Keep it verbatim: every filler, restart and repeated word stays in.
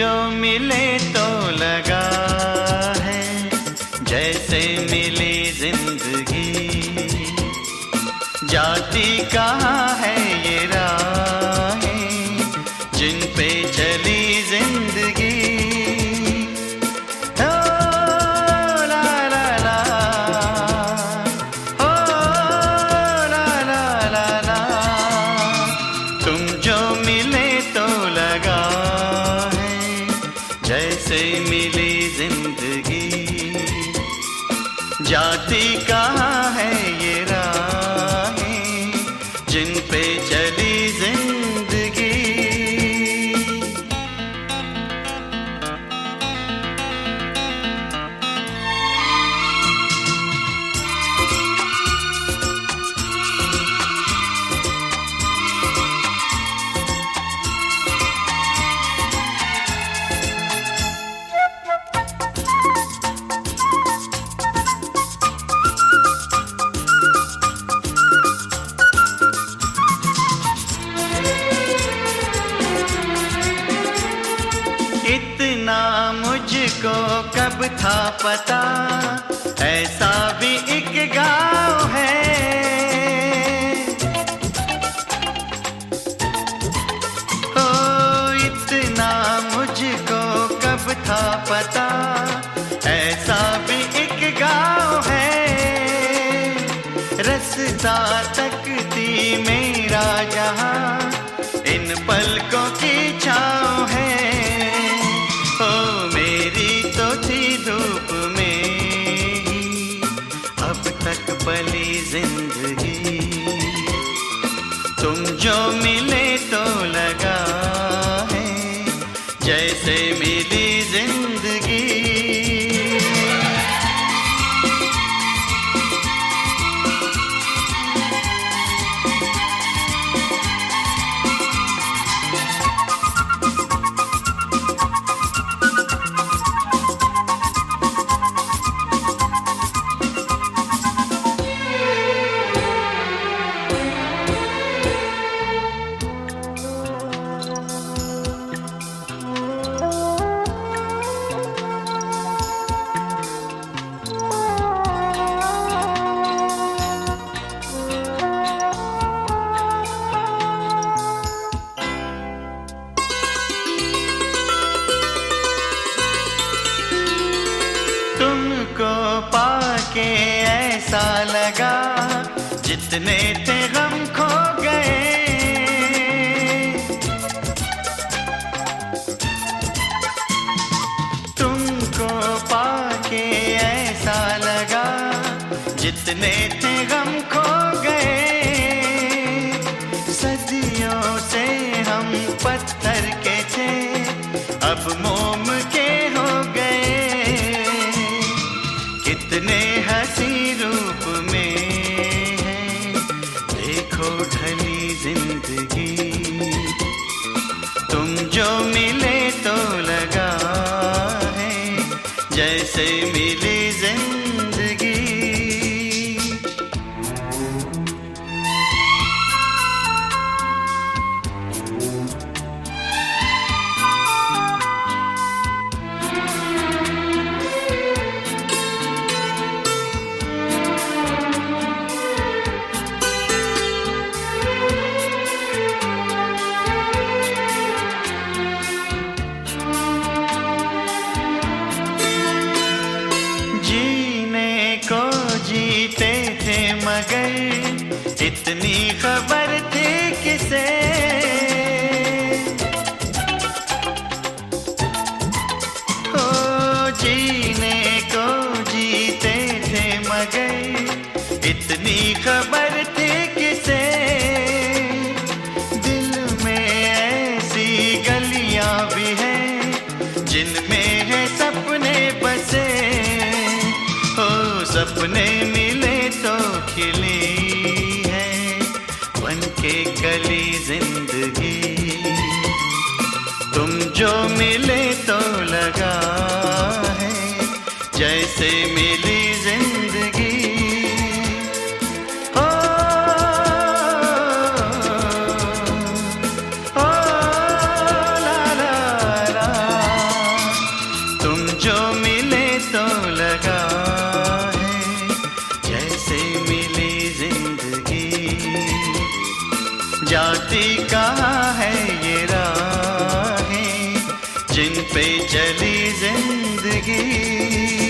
जो मिले तो लगा है जैसे मिली जिंदगी। जाती कहाँ है ये राहें जिन पे चली जिंदगी। ओ ला ला ला, ओ ला ला ला ला, तुम जो मिले तो लगा जैसे मिली जिंदगी। जाती कहाँ है ये राहें जिन पे चली जिंदगी। इतना मुझको कब था पता ऐसा भी एक गाँव है। ओ इतना मुझको कब था पता ऐसा भी एक गाँव है। रास्ता तकती मेरा जहाँ इन पलकों की छाँव है। ओ मेरी तो थी धूप में ही अब तक पली जिंदगी। तुम जो मिले तो लगा है जैसे मिली जिंदगी। तुमको पाके ऐसा लगा जितने थे गम खो गए। तुमको पाके ऐसा लगा जितने थे गम खो गए। सदियों से हम पत्थर के थे अब मोम के हो गए। कितने हंसी रूप में है देखो ढली जिंदगी। तुम जो मिले तो लगा है जैसे मिली जिंदगी। जीते थे मगर इतनी खबर थी किसे। ओ जीने को जीते थे मगर इतनी खबर थी किसे। दिल में ऐसी गलियां भी हैं जिनमें है सपने बसे। सपने मिले तो खिली है बनके कली जिंदगी। तुम जो मिले तो लगा है जैसे मिली जिंदगी। ओ, ओ, ला ला ला। ही कहाँ है ये राहें जिन पे चली जिंदगी।